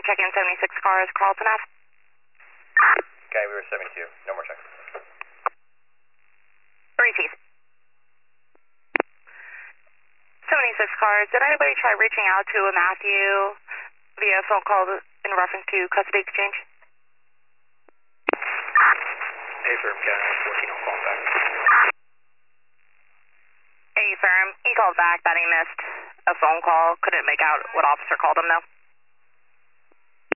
check-in 76 cars, Carlton Ave. Okay, we were 72. No more checks. Repeat. 76 cars. Did anybody try reaching out to a Matthew via phone call in reference to custody exchange? Affirm, County 14, I'll call back. Affirm. He called back that he missed a phone call. Couldn't make out what officer called him though.